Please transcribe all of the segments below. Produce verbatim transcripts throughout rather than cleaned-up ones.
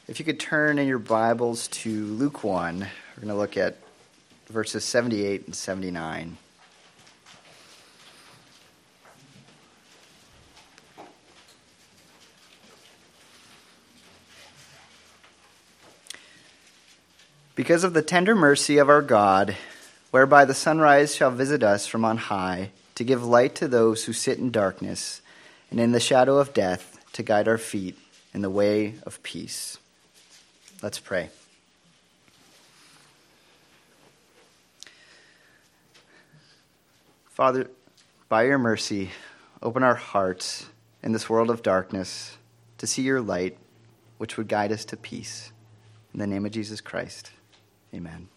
If you could turn in your Bibles to Luke one, we're going to look at verses seventy-eight and seventy-nine. Because of the tender mercy of our God, whereby the sunrise shall visit us from on high, to give light to those who sit in darkness, and in the shadow of death, to guide our feet in the way of peace. Let's pray. Father, by your mercy, open our hearts in this world of darkness to see your light, which would guide us to peace. In the name of Jesus Christ, amen.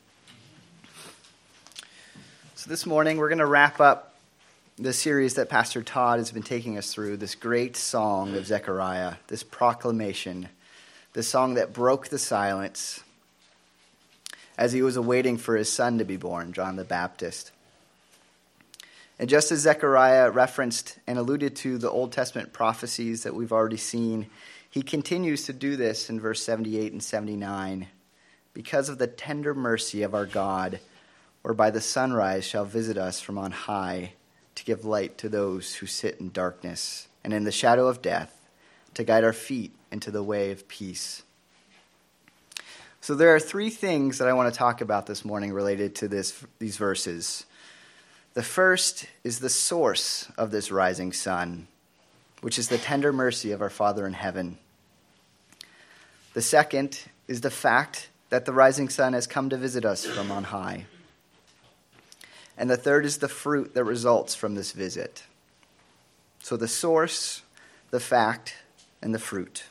So this morning, we're going to wrap up the series that Pastor Todd has been taking us through, this great song of Zechariah, this proclamation, the song that broke the silence as he was awaiting for his son to be born, John the Baptist. And just as Zechariah referenced and alluded to the Old Testament prophecies that we've already seen, he continues to do this in verse seventy-eight and seventy-nine. Because of the tender mercy of our God, whereby the sunrise shall visit us from on high, to give light to those who sit in darkness and in the shadow of death, to guide our feet into the way of peace. So there are three things that I want to talk about this morning related to this these verses. The first is the source of this rising sun, which is the tender mercy of our Father in heaven. The second is the fact that the rising sun has come to visit us from on high. And the third is the fruit that results from this visit. So the source, the fact, and the fruit.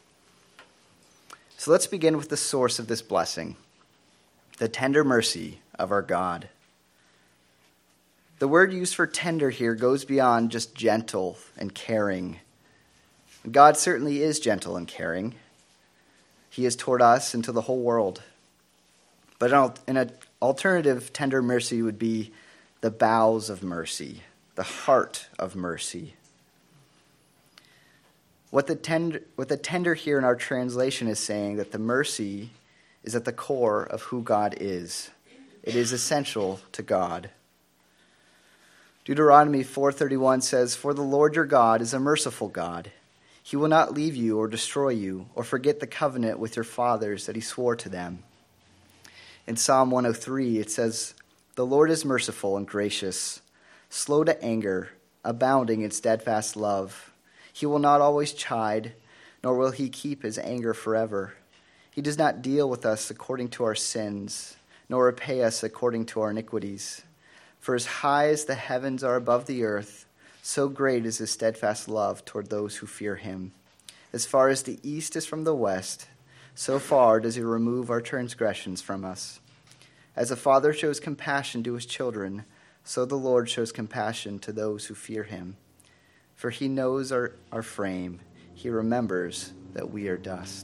So let's begin with the source of this blessing, the tender mercy of our God. The word used for tender here goes beyond just gentle and caring. God certainly is gentle and caring. He is toward us and to the whole world. But an alternative tender mercy would be the bowels of mercy, the heart of mercy. What the tender, what the tender here in our translation is saying that the mercy is at the core of who God is. It is essential to God. Deuteronomy four thirty-one says, "For the Lord your God is a merciful God. He will not leave you or destroy you or forget the covenant with your fathers that he swore to them." In Psalm one oh three, it says, "The Lord is merciful and gracious, slow to anger, abounding in steadfast love. He will not always chide, nor will he keep his anger forever. He does not deal with us according to our sins, nor repay us according to our iniquities. For as high as the heavens are above the earth, so great is his steadfast love toward those who fear him. As far as the east is from the west, so far does he remove our transgressions from us. As a father shows compassion to his children, so the Lord shows compassion to those who fear him. For he knows our, our frame. He remembers that we are dust."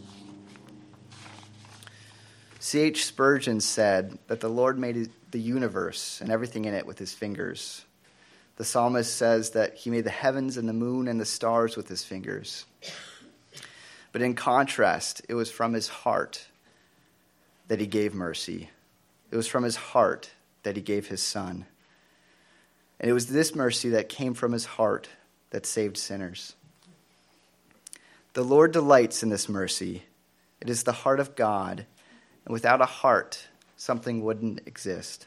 C H Spurgeon said that the Lord made the universe and everything in it with his fingers. The psalmist says that he made the heavens and the moon and the stars with his fingers. But in contrast, it was from his heart that he gave mercy. It was from his heart that he gave his son. And it was this mercy that came from his heart that saved sinners. The Lord delights in this mercy. It is the heart of God. And without a heart, something wouldn't exist.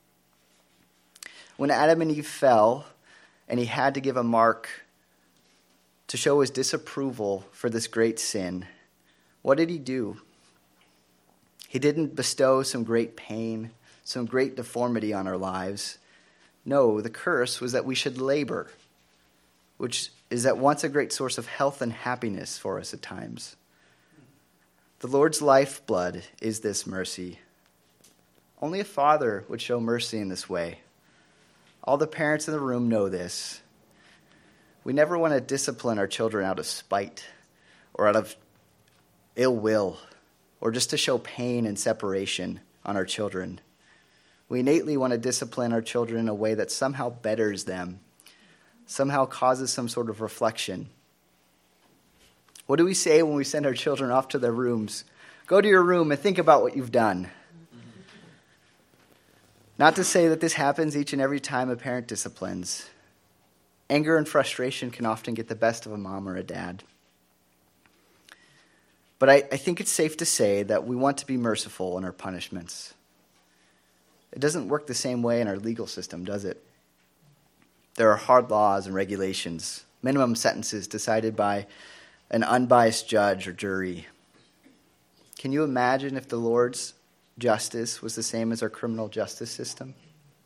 When Adam and Eve fell, and he had to give a mark to show his disapproval for this great sin, what did he do? He didn't bestow some great pain, some great deformity on our lives. No, the curse was that we should labor, which is at once a great source of health and happiness for us at times. The Lord's lifeblood is this mercy. Only a father would show mercy in this way. All the parents in the room know this. We never want to discipline our children out of spite or out of ill will or just to show pain and separation on our children. We innately want to discipline our children in a way that somehow betters them, somehow causes some sort of reflection. What do we say when we send our children off to their rooms? Go to your room and think about what you've done. Not to say that this happens each and every time a parent disciplines. Anger and frustration can often get the best of a mom or a dad. But I, I think it's safe to say that we want to be merciful in our punishments. It doesn't work the same way in our legal system, does it? There are hard laws and regulations, minimum sentences decided by an unbiased judge or jury. Can you imagine if the Lord's justice was the same as our criminal justice system?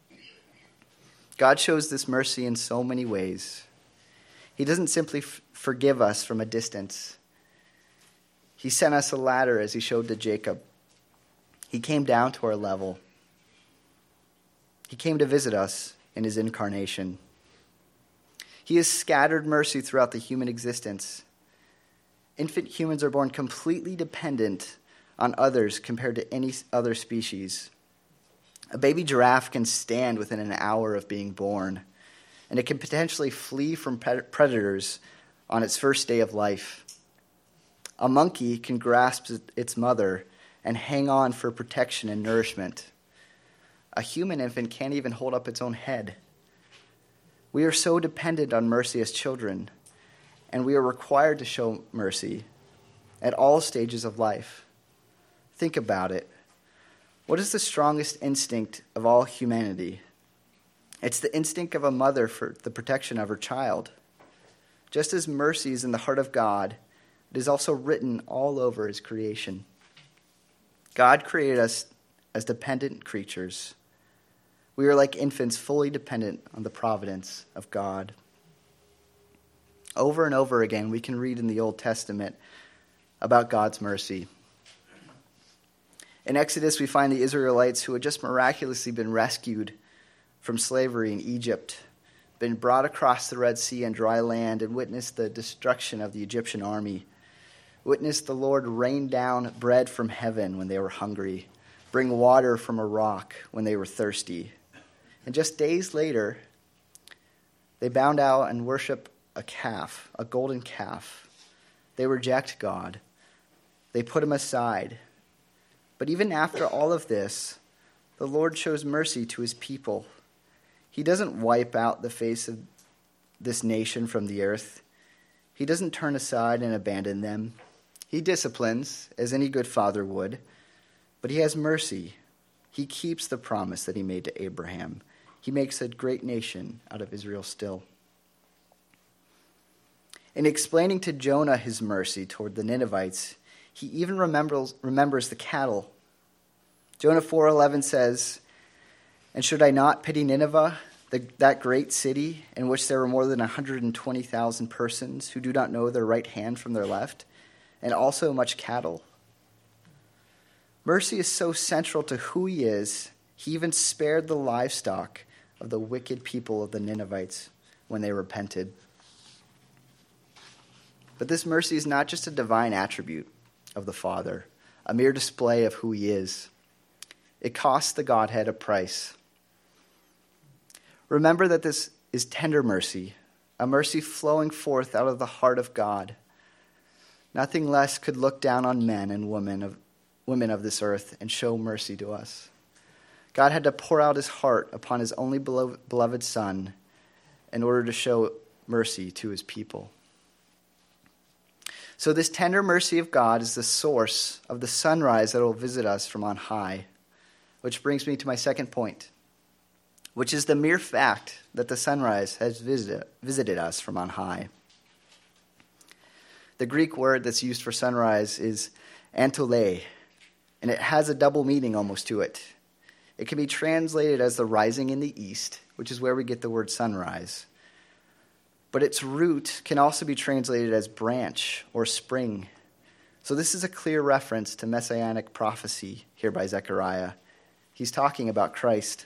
God shows this mercy in so many ways. He doesn't simply f- forgive us from a distance. He sent us a ladder as he showed to Jacob. He came down to our level. He came to visit us in his incarnation. He has scattered mercy throughout the human existence. Infant humans are born completely dependent on others compared to any other species. A baby giraffe can stand within an hour of being born, and it can potentially flee from predators on its first day of life. A monkey can grasp its mother and hang on for protection and nourishment. A human infant can't even hold up its own head. We are so dependent on mercy as children, and we are required to show mercy at all stages of life. Think about it. What is the strongest instinct of all humanity? It's the instinct of a mother for the protection of her child. Just as mercy is in the heart of God, it is also written all over his creation. God created us as dependent creatures. We are like infants, fully dependent on the providence of God. Over and over again, we can read in the Old Testament about God's mercy. In Exodus, we find the Israelites who had just miraculously been rescued from slavery in Egypt, been brought across the Red Sea and dry land, and witnessed the destruction of the Egyptian army. Witnessed the Lord rain down bread from heaven when they were hungry, bring water from a rock when they were thirsty. And just days later, they bound out and worship a calf, a golden calf. They reject God. They put him aside. But even after all of this, the Lord shows mercy to his people. He doesn't wipe out the face of this nation from the earth. He doesn't turn aside and abandon them. He disciplines, as any good father would, but he has mercy. He keeps the promise that he made to Abraham. He makes a great nation out of Israel still. In explaining to Jonah his mercy toward the Ninevites, he even remembers, remembers the cattle. Jonah four eleven says, "And should I not pity Nineveh, the, that great city in which there were more than one hundred twenty thousand persons who do not know their right hand from their left, and also much cattle?" Mercy is so central to who he is, he even spared the livestock of the wicked people of the Ninevites when they repented. But this mercy is not just a divine attribute of the Father, a mere display of who he is. It costs the Godhead a price. Remember that this is tender mercy, a mercy flowing forth out of the heart of God. Nothing less could look down on men and women of, women of this earth and show mercy to us. God had to pour out his heart upon his only beloved Son in order to show mercy to his people. So this tender mercy of God is the source of the sunrise that will visit us from on high, which brings me to my second point, which is the mere fact that the sunrise has visited, visited us from on high. The Greek word that's used for sunrise is antole, and it has a double meaning almost to it. It can be translated as the rising in the east, which is where we get the word sunrise. But its root can also be translated as branch or spring. So this is a clear reference to messianic prophecy here by Zechariah. He's talking about Christ.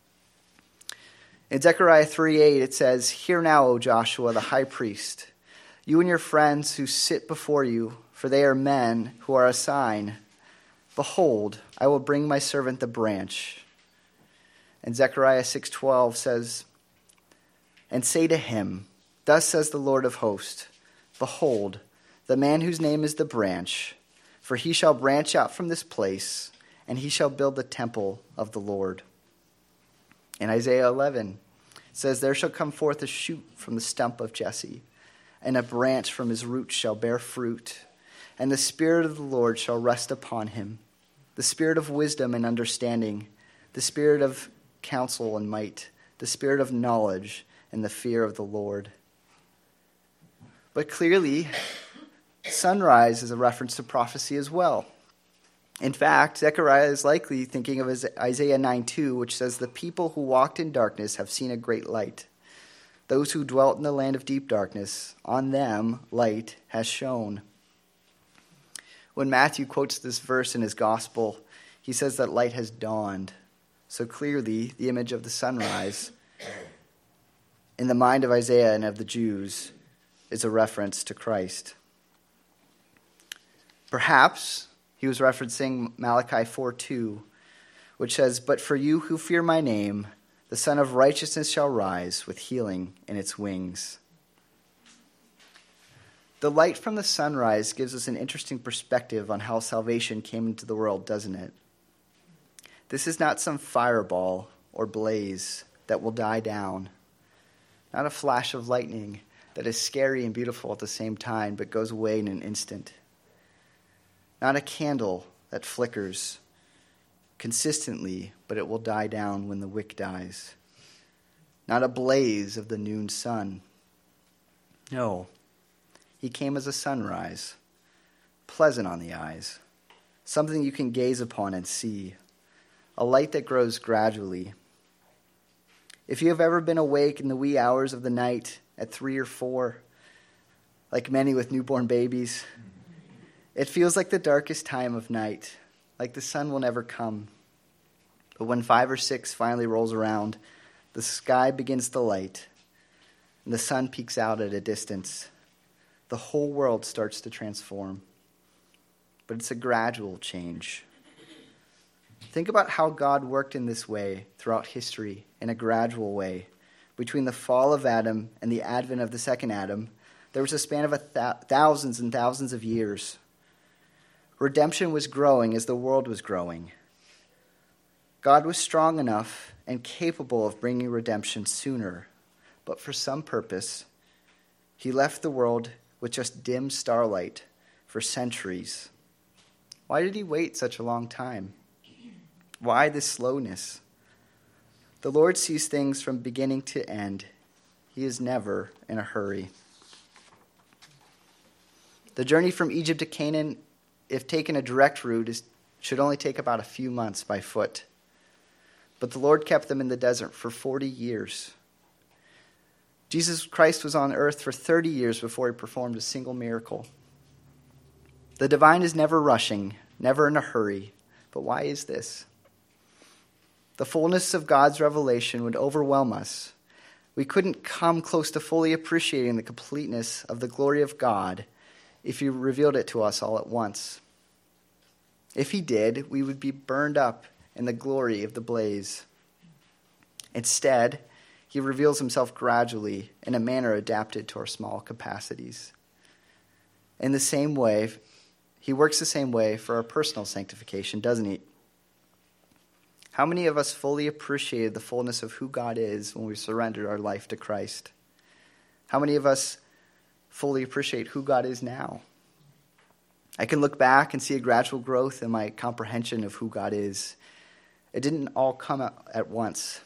In Zechariah three eight, it says, "Hear now, O Joshua, the high priest, you and your friends who sit before you, for they are men who are a sign. Behold, I will bring my servant the branch." And Zechariah six twelve says, "And say to him, Thus says the Lord of hosts, Behold, the man whose name is the branch, for he shall branch out from this place, and he shall build the temple of the Lord. In Isaiah eleven, it says, there shall come forth a shoot from the stump of Jesse, and a branch from his roots shall bear fruit, and the Spirit of the Lord shall rest upon him, the Spirit of wisdom and understanding, the Spirit of counsel and might, the Spirit of knowledge and the fear of the Lord. But clearly, sunrise is a reference to prophecy as well. In fact, Zechariah is likely thinking of Isaiah nine two, which says, the people who walked in darkness have seen a great light. Those who dwelt in the land of deep darkness, on them light has shone. When Matthew quotes this verse in his gospel, he says that light has dawned. So clearly, the image of the sunrise in the mind of Isaiah and of the Jews is a reference to Christ. Perhaps he was referencing Malachi four two, which says, but for you who fear my name, the Son of Righteousness shall rise with healing in its wings. The light from the sunrise gives us an interesting perspective on how salvation came into the world, doesn't it? This is not some fireball or blaze that will die down, not a flash of lightning that is scary and beautiful at the same time but goes away in an instant. Not a candle that flickers consistently, but it will die down when the wick dies. Not a blaze of the noon sun. No, he came as a sunrise, pleasant on the eyes, something you can gaze upon and see, a light that grows gradually. If you have ever been awake in the wee hours of the night at three or four, like many with newborn babies, it feels like the darkest time of night, like the sun will never come. But when five or six finally rolls around, the sky begins to light, and the sun peeks out at a distance. The whole world starts to transform. But it's a gradual change. Think about how God worked in this way throughout history, in a gradual way. Between the fall of Adam and the advent of the second Adam, there was a span of a th- thousands and thousands of years. Redemption was growing as the world was growing. God was strong enough and capable of bringing redemption sooner, but for some purpose, he left the world with just dim starlight for centuries. Why did he wait such a long time? Why this slowness? The Lord sees things from beginning to end. He is never in a hurry. The journey from Egypt to Canaan, if taken a direct route, is, should only take about a few months by foot. But the Lord kept them in the desert for forty years. Jesus Christ was on earth for thirty years before he performed a single miracle. The divine is never rushing, never in a hurry. But why is this? The fullness of God's revelation would overwhelm us. We couldn't come close to fully appreciating the completeness of the glory of God if he revealed it to us all at once. If he did, we would be burned up in the glory of the blaze. Instead, he reveals himself gradually in a manner adapted to our small capacities. In the same way, he works the same way for our personal sanctification, doesn't he? How many of us fully appreciated the fullness of who God is when we surrendered our life to Christ? How many of us fully appreciate who God is now? I can look back and see a gradual growth in my comprehension of who God is. It didn't all come at once.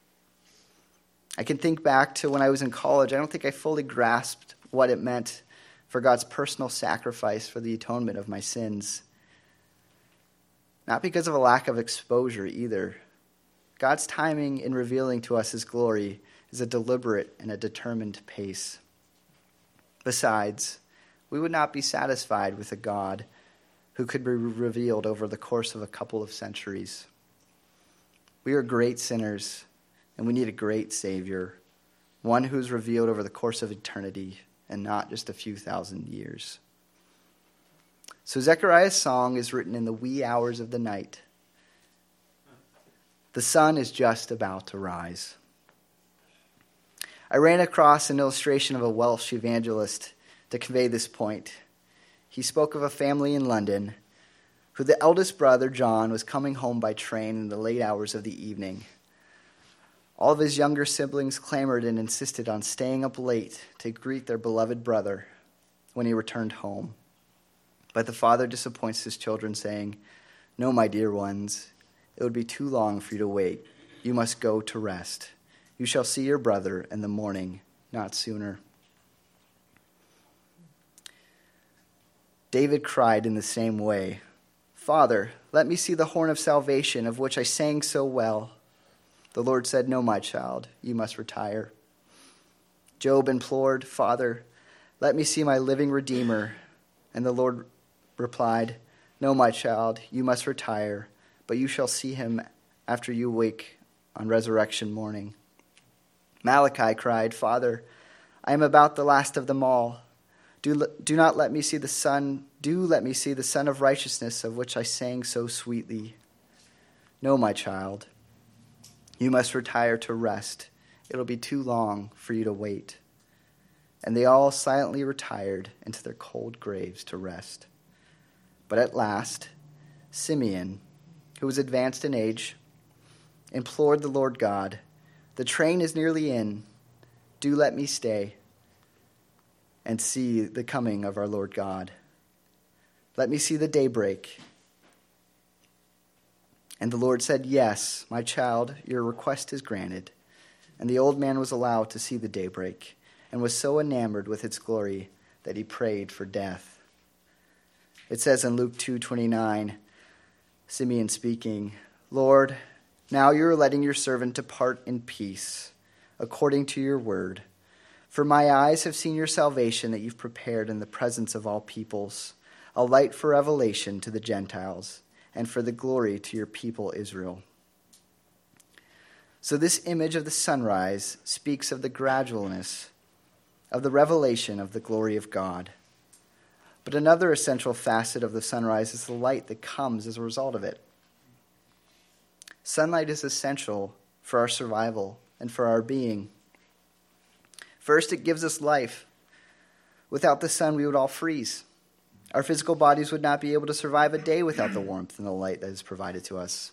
I can think back to when I was in college. I don't think I fully grasped what it meant for God's personal sacrifice for the atonement of my sins. Not because of a lack of exposure either. God's timing in revealing to us his glory is a deliberate and a determined pace. Besides, we would not be satisfied with a God who could be revealed over the course of a couple of centuries. We are great sinners, and we need a great Savior, one who is revealed over the course of eternity and not just a few thousand years. So Zechariah's song is written in the wee hours of the night. The sun is just about to rise. I ran across an illustration of a Welsh evangelist to convey this point. he spoke of a family in London who the eldest brother, John, was coming home by train in the late hours of the evening. All of his younger siblings clamored and insisted on staying up late to greet their beloved brother when he returned home. But the father disappoints his children, saying, "No, my dear ones, it would be too long for you to wait. You must go to rest. You shall see your brother in the morning, not sooner." David cried in the same way, "Father, let me see the horn of salvation of which I sang so well." The Lord said, "No, my child, you must retire." Job implored, "Father, let me see my living Redeemer." And the Lord replied, "No, my child, you must retire, but you shall see him after you wake on resurrection morning." Malachi cried, "Father, I am about the last of them all. Do, do not let me see the sun, do let me see the sun of righteousness of which I sang so sweetly." "No, my child, you must retire to rest. It'll be too long for you to wait." And they all silently retired into their cold graves to rest. But at last, Simeon, who was advanced in age, implored the Lord God, "The train is nearly in. Do let me stay and see the coming of our Lord God. Let me see the daybreak." And the Lord said, "Yes, my child, your request is granted." And the old man was allowed to see the daybreak, and was so enamored with its glory that he prayed for death. It says in Luke two twenty-nine, Simeon speaking, "Lord, now you are letting your servant depart in peace, according to your word. For my eyes have seen your salvation that you've prepared in the presence of all peoples, a light for revelation to the Gentiles, and for the glory to your people Israel." So this image of the sunrise speaks of the gradualness of the revelation of the glory of God. But another essential facet of the sunrise is the light that comes as a result of it. Sunlight is essential for our survival and for our being. First, it gives us life. Without the sun, we would all freeze. Our physical bodies would not be able to survive a day without the warmth and the light that is provided to us.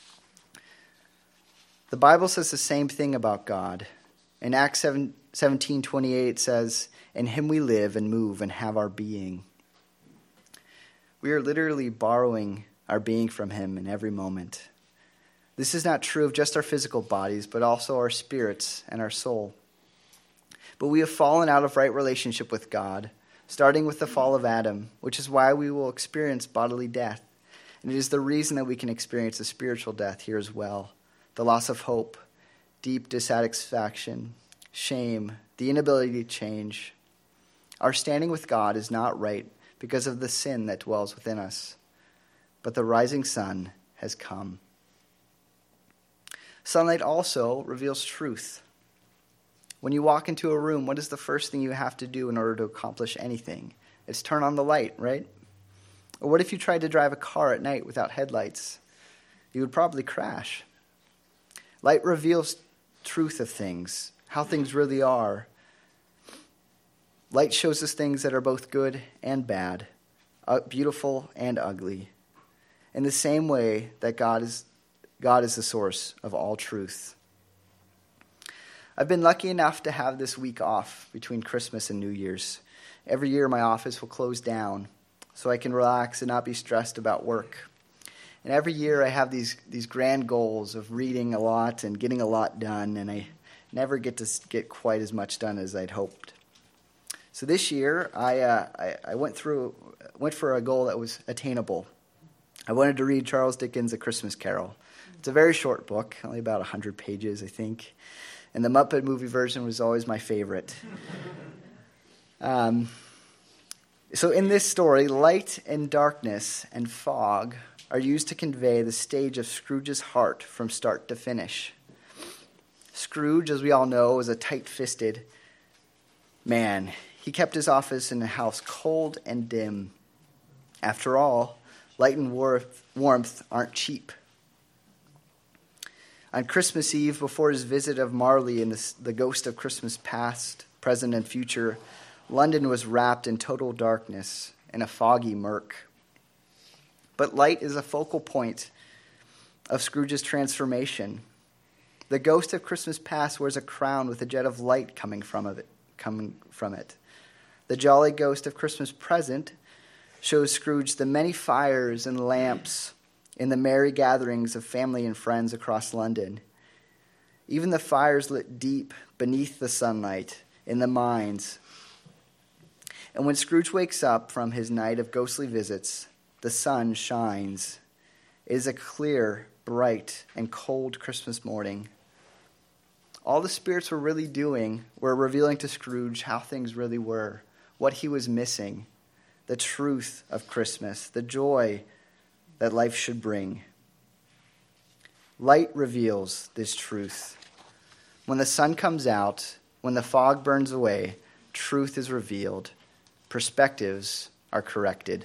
The Bible says the same thing about God. In Acts seventeen twenty-eight, it says, "In him we live and move and have our being." We are literally borrowing our being from him in every moment. This is not true of just our physical bodies, but also our spirits and our soul. But we have fallen out of right relationship with God, starting with the fall of Adam, which is why we will experience bodily death. And it is the reason that we can experience a spiritual death here as well. The loss of hope, deep dissatisfaction, shame, the inability to change. Our standing with God is not right because of the sin that dwells within us. But the rising sun has come. Sunlight also reveals truth. When you walk into a room, what is the first thing you have to do in order to accomplish anything? It's turn on the light, right? Or what if you tried to drive a car at night without headlights? You would probably crash. Light reveals truth of things, how things really are. Light shows us things that are both good and bad, uh, beautiful and ugly. In the same way that God is, God is the source of all truth. I've been lucky enough to have this week off between Christmas and New Year's. Every year my office will close down so I can relax and not be stressed about work. And every year I have these these grand goals of reading a lot and getting a lot done, and I never get to get quite as much done as I'd hoped. So this year I uh, I, I went through went for a goal that was attainable. I wanted to read Charles Dickens' A Christmas Carol. It's a very short book, only about one hundred pages, I think. And the Muppet movie version was always my favorite. Um, so in this story, light and darkness and fog are used to convey the stage of Scrooge's heart from start to finish. Scrooge, as we all know, was a tight-fisted man. He kept his office in a house cold and dim. After all, light and warmth aren't cheap. On Christmas Eve, before his visit of Marley and the, the ghost of Christmas past, present, and future, London was wrapped in total darkness in a foggy murk. But light is a focal point of Scrooge's transformation. The ghost of Christmas past wears a crown with a jet of light coming from it. Coming from it. The jolly ghost of Christmas present shows Scrooge the many fires and lamps in the merry gatherings of family and friends across London. Even the fires lit deep beneath the sunlight in the mines. And when Scrooge wakes up from his night of ghostly visits, the sun shines. It is a clear, bright, and cold Christmas morning. All the spirits were really doing were revealing to Scrooge how things really were, what he was missing, the truth of Christmas, the joy that life should bring. Light reveals this truth. When the sun comes out, when the fog burns away, truth is revealed. Perspectives are corrected.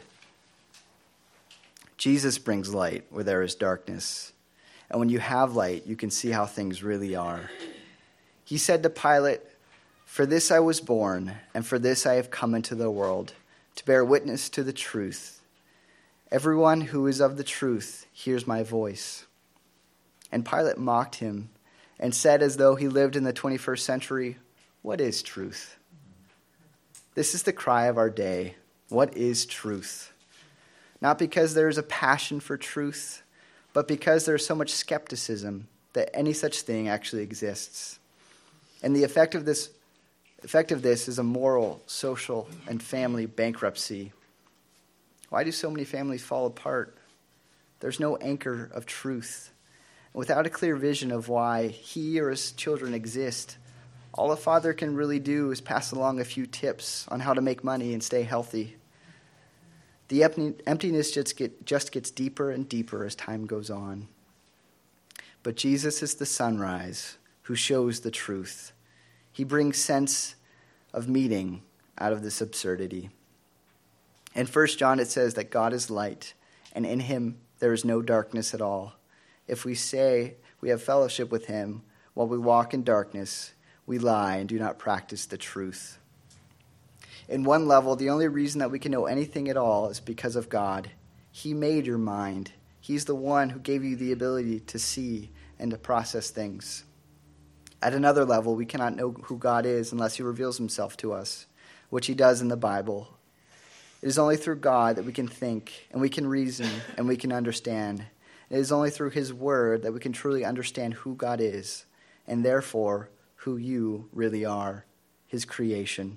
Jesus brings light where there is darkness. And when you have light, you can see how things really are. He said to Pilate, "For this I was born, and for this I have come into the world, to bear witness to the truth. Everyone who is of the truth hears my voice." And Pilate mocked him and said, as though he lived in the twenty-first century, "What is truth?" This is the cry of our day. What is truth? Not because there is a passion for truth, but because there is so much skepticism that any such thing actually exists. And the effect of this effect of this is a moral, social, and family bankruptcy. Why do so many families fall apart? There's no anchor of truth. Without a clear vision of why he or his children exist, all a father can really do is pass along a few tips on how to make money and stay healthy. The emptiness just, get, just gets deeper and deeper as time goes on. But Jesus is the sunrise who shows the truth. He brings sense of meaning out of this absurdity. In First John it says that God is light, and in him there is no darkness at all. If we say we have fellowship with him while we walk in darkness, we lie and do not practice the truth. In one level, the only reason that we can know anything at all is because of God. He made your mind. He's the one who gave you the ability to see and to process things. At another level, we cannot know who God is unless he reveals himself to us, which he does in the Bible. It is only through God that we can think, and we can reason, and we can understand. It is only through his word that we can truly understand who God is, and therefore who you really are, his creation.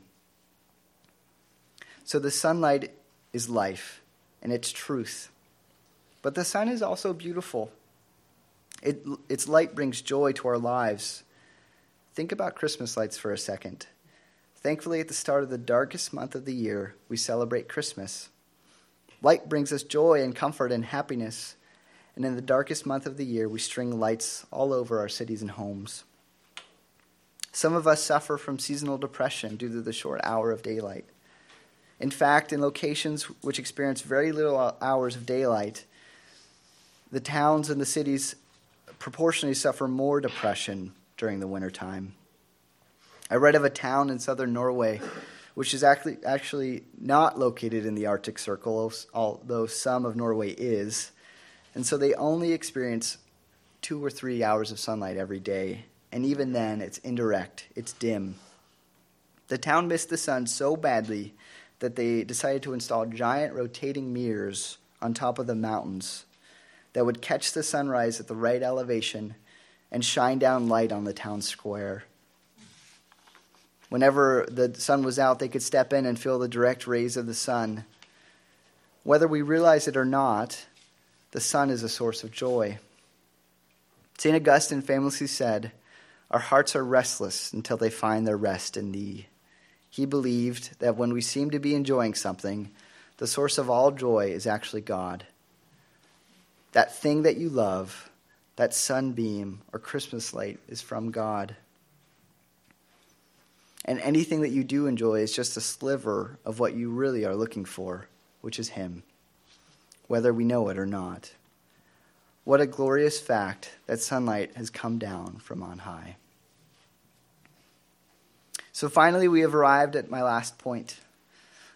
So the sunlight is life, and it's truth. But the sun is also beautiful. It, its light brings joy to our lives. Think about Christmas lights for a second. Thankfully, at the start of the darkest month of the year, we celebrate Christmas. Light brings us joy and comfort and happiness. And in the darkest month of the year, we string lights all over our cities and homes. Some of us suffer from seasonal depression due to the short hour of daylight. In fact, in locations which experience very little hours of daylight, the towns and the cities proportionally suffer more depression during the wintertime. I read of a town in southern Norway which is actually, actually not located in the Arctic Circle, although some of Norway is. And so they only experience two or three hours of sunlight every day. And even then, it's indirect, it's dim. The town missed the sun so badly that they decided to install giant rotating mirrors on top of the mountains that would catch the sunrise at the right elevation and shine down light on the town square. Whenever the sun was out, they could step in and feel the direct rays of the sun. Whether we realize it or not, the sun is a source of joy. Saint Augustine famously said, "Our hearts are restless until they find their rest in thee." He believed that when we seem to be enjoying something, the source of all joy is actually God. That thing that you love, that sunbeam or Christmas light, is from God. And anything that you do enjoy is just a sliver of what you really are looking for, which is him, whether we know it or not. What a glorious fact that sunlight has come down from on high. So finally, we have arrived at my last point.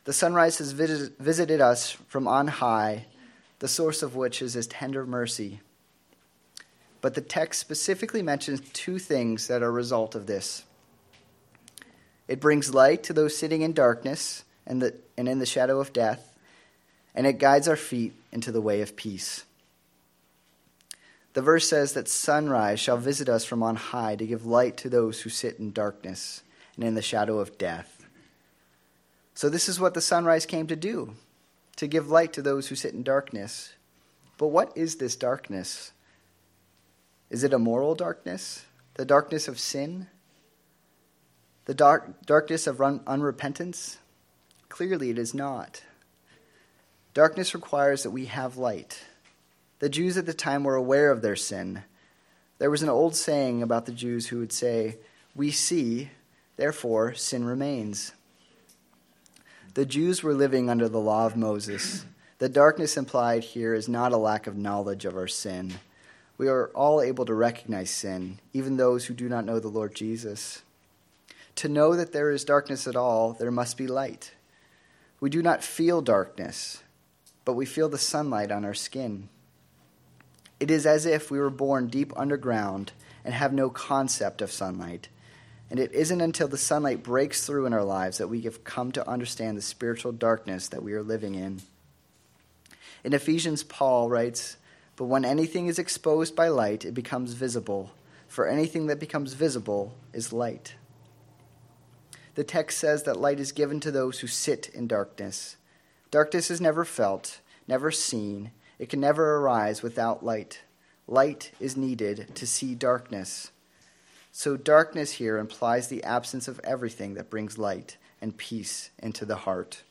The sunrise has visit, visited us from on high, the source of which is his tender mercy. But the text specifically mentions two things that are a result of this. It brings light to those sitting in darkness and, the, and in the shadow of death, and it guides our feet into the way of peace. The verse says that sunrise shall visit us from on high to give light to those who sit in darkness and in the shadow of death. So this is what the sunrise came to do, to give light to those who sit in darkness. But what is this darkness? Is it a moral darkness? The darkness of sin? The dark, darkness of un, unrepentance? Clearly it is not. Darkness requires that we have light. The Jews at the time were aware of their sin. There was an old saying about the Jews who would say, "We see, therefore sin remains." The Jews were living under the law of Moses. The darkness implied here is not a lack of knowledge of our sin. We are all able to recognize sin, even those who do not know the Lord Jesus. To know that there is darkness at all, there must be light. We do not feel darkness, but we feel the sunlight on our skin. It is as if we were born deep underground and have no concept of sunlight. And it isn't until the sunlight breaks through in our lives that we have come to understand the spiritual darkness that we are living in. In Ephesians, Paul writes, "But when anything is exposed by light, it becomes visible. For anything that becomes visible is light." The text says that light is given to those who sit in darkness. Darkness is never felt, never seen. It can never arise without light. Light is needed to see darkness. So darkness here implies the absence of everything that brings light and peace into the heart.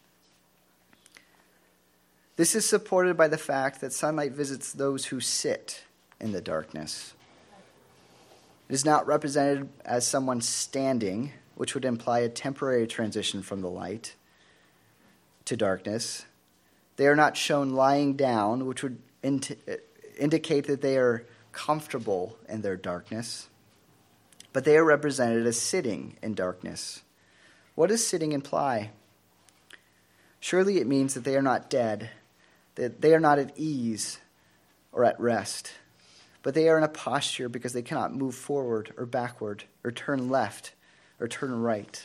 This is supported by the fact that sunlight visits those who sit in the darkness. It is not represented as someone standing, which would imply a temporary transition from the light to darkness. They are not shown lying down, which would int- indicate that they are comfortable in their darkness. But they are represented as sitting in darkness. What does sitting imply? Surely it means that they are not dead, that they are not at ease or at rest, but they are in a posture because they cannot move forward or backward or turn left or turn right.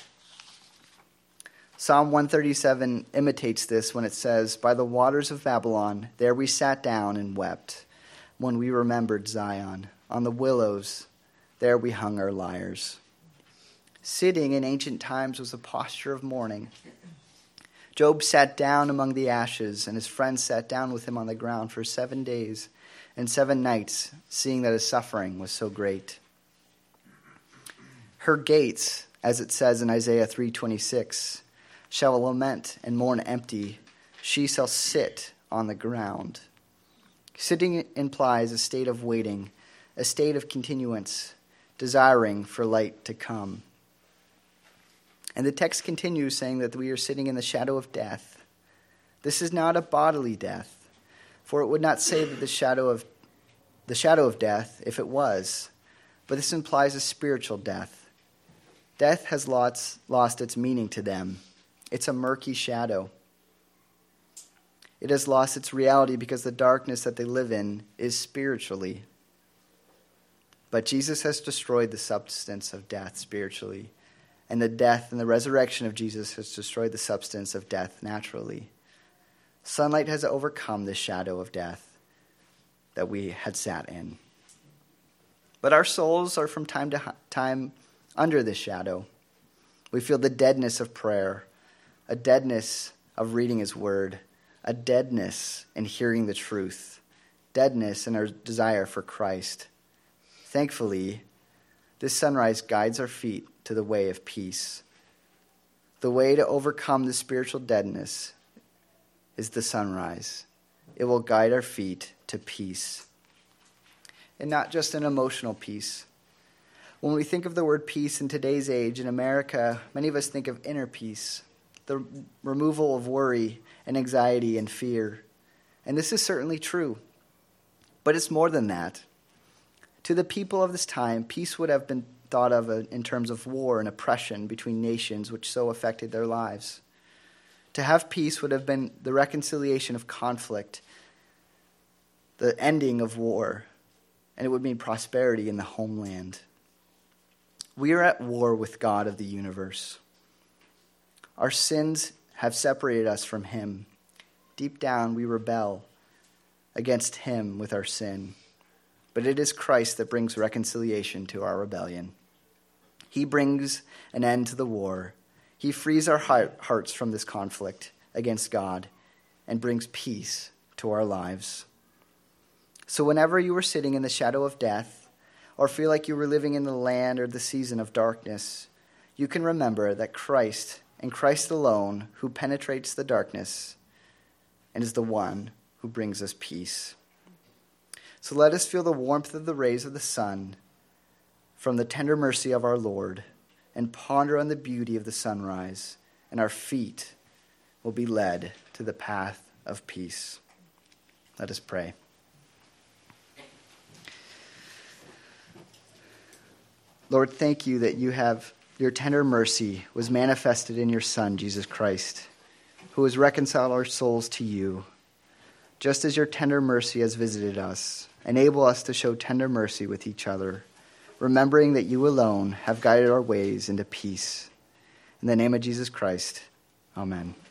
Psalm one thirty-seven imitates this when it says, "By the waters of Babylon, there we sat down and wept when we remembered Zion. On the willows, there we hung our lyres." Sitting in ancient times was a posture of mourning. Job sat down among the ashes, and his friends sat down with him on the ground for seven days and seven nights, seeing that his suffering was so great. Her gates, as it says in Isaiah three twenty-six, shall lament and mourn empty. She shall sit on the ground. Sitting implies a state of waiting, a state of continuance, desiring for light to come. And the text continues saying that we are sitting in the shadow of death. This is not a bodily death, for it would not say that the shadow of the shadow of death if it was, but this implies a spiritual death. Death has lost, lost its meaning to them. It's a murky shadow. It has lost its reality because the darkness that they live in is spiritually. But Jesus has destroyed the substance of death spiritually, and the death and the resurrection of Jesus has destroyed the substance of death naturally. Sunlight has overcome the shadow of death that we had sat in. But our souls are from time to time under this shadow. We feel the deadness of prayer, a deadness of reading his word, a deadness in hearing the truth, deadness in our desire for Christ. Thankfully, this sunrise guides our feet to the way of peace. The way to overcome the spiritual deadness is the sunrise. It will guide our feet to peace. And not just an emotional peace. When we think of the word peace in today's age in America, many of us think of inner peace, the removal of worry and anxiety and fear. And this is certainly true. But it's more than that. To the people of this time, peace would have been thought of in terms of war and oppression between nations which so affected their lives. To have peace would have been the reconciliation of conflict, the ending of war, and it would mean prosperity in the homeland. We are at war with God of the universe. Our sins have separated us from him. Deep down, we rebel against him with our sin. But it is Christ that brings reconciliation to our rebellion. He brings an end to the war. He frees our hearts from this conflict against God and brings peace to our lives. So whenever you are sitting in the shadow of death or feel like you were living in the land or the season of darkness, you can remember that Christ and Christ alone who penetrates the darkness and is the one who brings us peace. So let us feel the warmth of the rays of the sun from the tender mercy of our Lord and ponder on the beauty of the sunrise, and our feet will be led to the path of peace. Let us pray. Lord, thank you that you have your tender mercy was manifested in your Son, Jesus Christ, who has reconciled our souls to you. Just as your tender mercy has visited us, enable us to show tender mercy with each other, remembering that you alone have guided our ways into peace. In the name of Jesus Christ, amen.